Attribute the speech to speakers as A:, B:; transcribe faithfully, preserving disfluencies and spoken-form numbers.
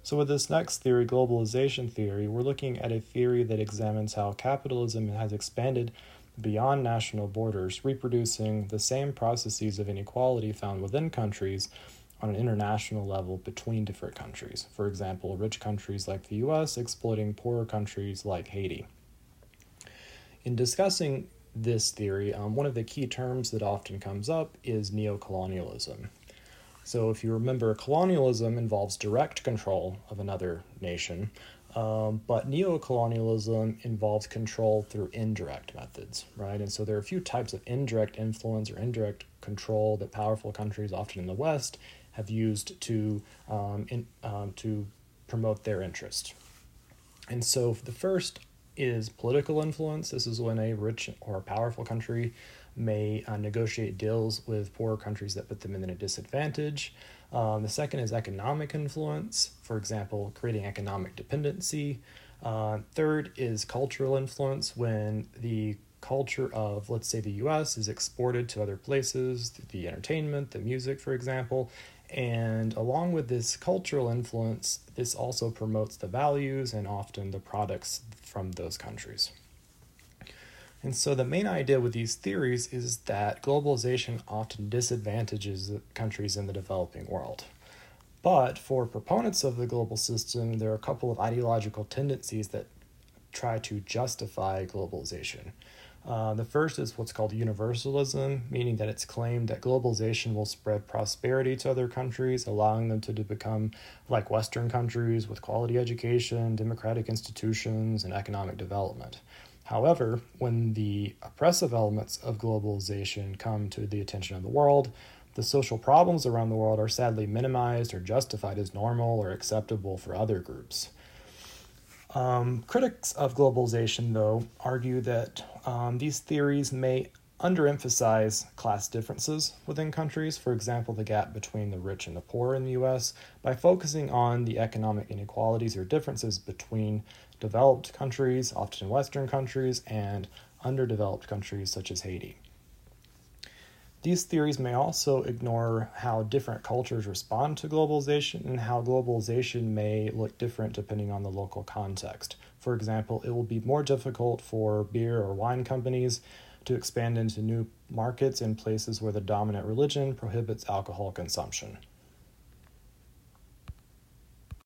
A: So with this next theory, globalization theory, we're looking at a theory that examines how capitalism has expanded beyond national borders, reproducing the same processes of inequality found within countries on an international level between different countries. For example, rich countries like the U S exploiting poorer countries like Haiti. In discussing this theory, um, one of the key terms that often comes up is neocolonialism. So if you remember, colonialism involves direct control of another nation, um, but neocolonialism involves control through indirect methods, right? And so there are a few types of indirect influence or indirect control that powerful countries, often in the West, have used to um, in, um, to promote their interest. And so the first is political influence. This is when a rich or a powerful country may uh, negotiate deals with poorer countries that put them in a disadvantage. Um, the second is economic influence, for example, creating economic dependency. Uh, third is cultural influence, when the culture of, let's say, the U S is exported to other places, the entertainment, the music, for example. And along with this cultural influence, this also promotes the values and often the products from those countries. And so the main idea with these theories is that globalization often disadvantages countries in the developing world. But for proponents of the global system, there are a couple of ideological tendencies that try to justify globalization. Uh, the first is what's called universalism, meaning that it's claimed that globalization will spread prosperity to other countries, allowing them to, to become like Western countries with quality education, democratic institutions, and economic development. However, when the oppressive elements of globalization come to the attention of the world, the social problems around the world are sadly minimized or justified as normal or acceptable for other groups. Um, critics of globalization, though, argue that um, these theories may underemphasize class differences within countries, for example, the gap between the rich and the poor in the U S, by focusing on the economic inequalities or differences between developed countries, often Western countries, and underdeveloped countries such as Haiti. These theories may also ignore how different cultures respond to globalization and how globalization may look different depending on the local context. For example, it will be more difficult for beer or wine companies to expand into new markets in places where the dominant religion prohibits alcohol consumption,